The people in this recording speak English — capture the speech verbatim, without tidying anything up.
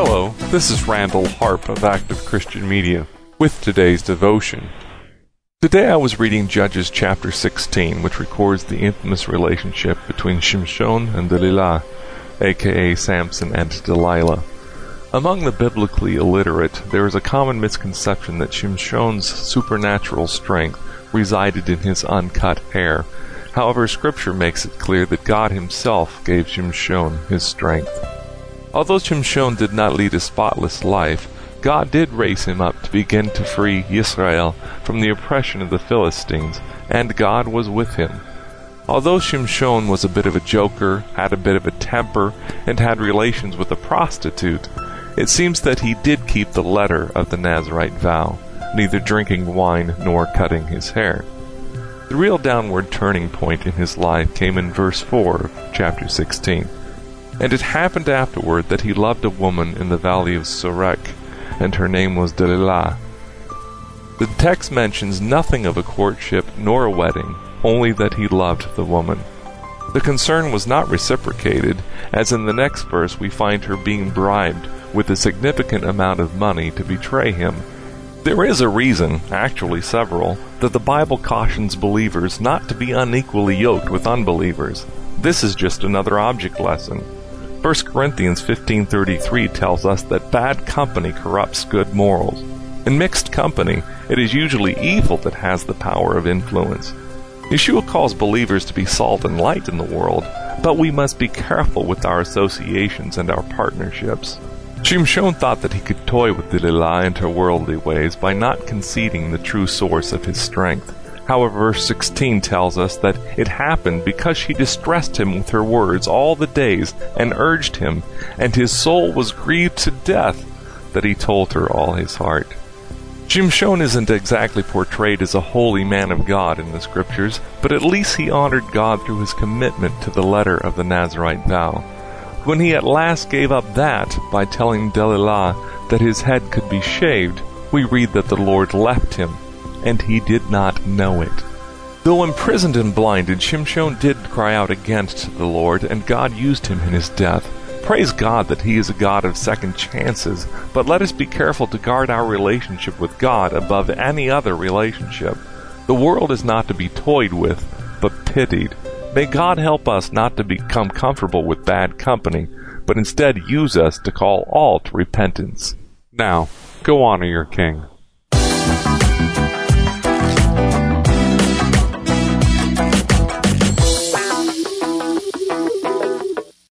Hello, this is Randall Harp of Active Christian Media with today's devotion. Today I was reading Judges chapter sixteen, which records the infamous relationship between Shimshon and Delilah, aka Samson and Delilah. Among the biblically illiterate, there is a common misconception that Shimshon's supernatural strength resided in his uncut hair. However, Scripture makes it clear that God himself gave Shimshon his strength. Although Shimshon did not lead a spotless life, God did raise him up to begin to free Israel from the oppression of the Philistines, and God was with him. Although Shimshon was a bit of a joker, had a bit of a temper, and had relations with a prostitute, it seems that he did keep the letter of the Nazirite vow, neither drinking wine nor cutting his hair. The real downward turning point in his life came in verse four of chapter sixteen. And it happened afterward that he loved a woman in the valley of Sorek, and her name was Delilah. The text mentions nothing of a courtship nor a wedding, only that he loved the woman. The concern was not reciprocated, as in the next verse we find her being bribed with a significant amount of money to betray him. There is a reason, actually several, that the Bible cautions believers not to be unequally yoked with unbelievers. This is just another object lesson. First Corinthians fifteen thirty-three tells us that bad company corrupts good morals. In mixed company, it is usually evil that has the power of influence. Yeshua calls believers to be salt and light in the world, but we must be careful with our associations and our partnerships. Shimshon thought that he could toy with Delilah and her worldly ways by not conceding the true source of his strength. However, verse sixteen tells us that it happened because she distressed him with her words all the days and urged him, and his soul was grieved to death that he told her all his heart. Shimshon isn't exactly portrayed as a holy man of God in the Scriptures, but at least he honored God through his commitment to the letter of the Nazirite vow. When he at last gave up that by telling Delilah that his head could be shaved, we read that the Lord left him, and he did not know it. Though imprisoned and blinded, Shimshon did cry out against the Lord, and God used him in his death. Praise God that he is a God of second chances, but let us be careful to guard our relationship with God above any other relationship. The world is not to be toyed with, but pitied. May God help us not to become comfortable with bad company, but instead use us to call all to repentance. Now, go honor your King.